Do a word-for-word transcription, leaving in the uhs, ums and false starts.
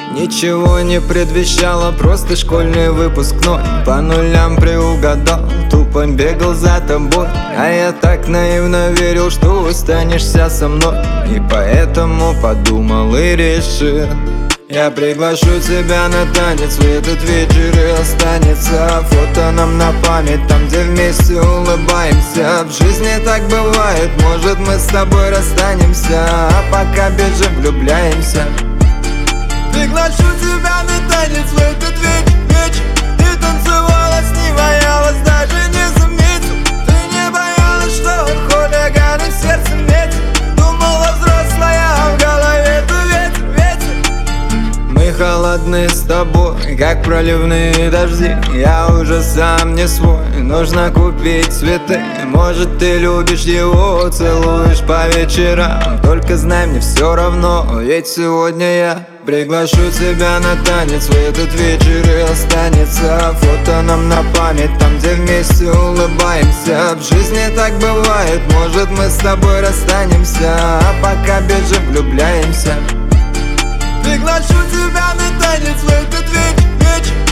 Ничего не предвещало, просто школьный выпускной. По нулям приугадал, тупо бегал за тобой. А я так наивно верил, что останешься со мной. И поэтому подумал и решил: я приглашу тебя на танец, в этот вечер и останется фото нам на память, там, где вместе улыбаемся. В жизни так бывает, может мы с тобой расстанемся, а пока бежим, влюбляемся. Приглашу тебя на танец в этот вечер, вечер. Ты танцевала с ним, а я вас даже не заметил. Ты не боялась, что хулиганы в сердце метят. Думала взрослая, а в голове ты ветер, ветер. Мы холодны с тобой, как проливные дожди. Я уже сам не свой, нужно купить цветы. Может ты любишь его, целуешь по вечерам. Только знай, мне все равно, ведь сегодня я приглашу тебя на танец, в этот вечер и останется фото нам на память, там, где вместе улыбаемся. В жизни так бывает, может мы с тобой расстанемся, а пока бежим, влюбляемся. Приглашу тебя на танец в этот вечер, вечер.